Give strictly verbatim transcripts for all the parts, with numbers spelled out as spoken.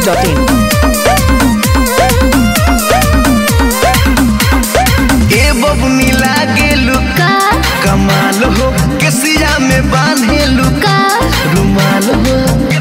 Dot in. ए बबुनी लागेलु का कमाल हो, केसिया में बांधेलु का रुमाल हो।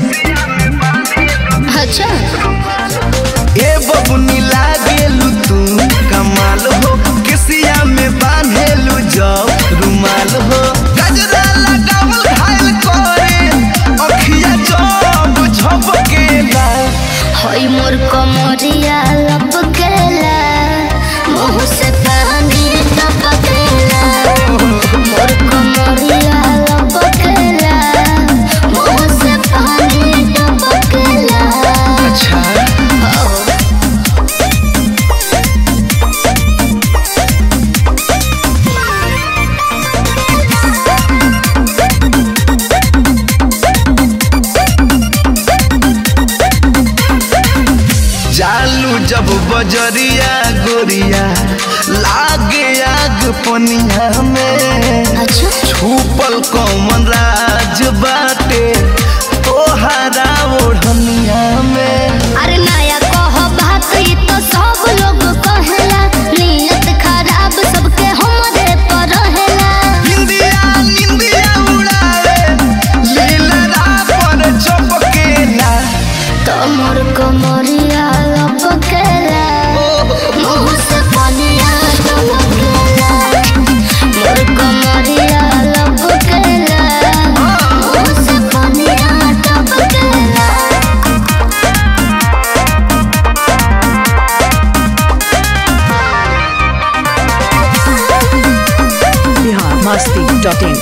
अच्छा ए बबुनी लागेलु तू कमाल हो, केसिया में बांधेलु जब रुमाल हो। गजरा लगावल घायल करे अखिया जब झपकेला, हई मोर कमरिया लपकेला, मुँह से पानी टपकेला। मोर कमरिया लपकेला, मुँह से पानी टपकेला। अच्छा जालू जब बजरिया गोरिया लागे आग पनिया में। अच्छा छुपल कौमन राज बाटे तोहरा ओढ़निया में। अरे नया कह बात ई तो सब लोग कहेला, नियत खराब सबके हमरे पर रहेला। निंदिया निंदिया उड़ावे लीला पर चपकेला, तो मोर कमरिया लपकेला, मुँह से पानिया टपकेला। मोर कमरिया लपकेला, मुँह से पानिया टपकेला। बिहार मस्ती डॉट इन।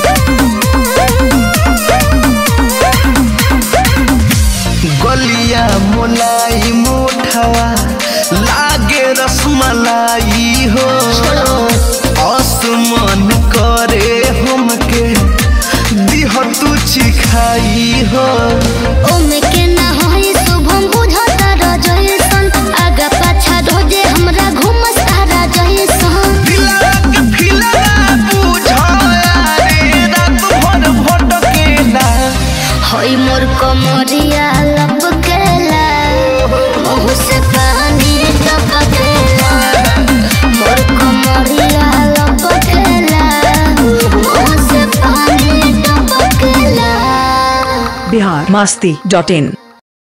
गलिया मोलाई मोठवा लागे रसमलाई हो। आसमान करे हमके दिह तू चिखाई हो। ओमे के ना होई शुभम बुझता रजैसन, आगा पाछा रोजे हमरा घुमस तारा जैसन। दिलवा के फिलवा बुझा रे रात भर भटकेला, हई मोर कमरिया लपकेला, मुँह से पानी टपकेला। मोर कमरिया लपकेला, मुँह से पानी टपकेला। बिहार मस्ती डॉट इन।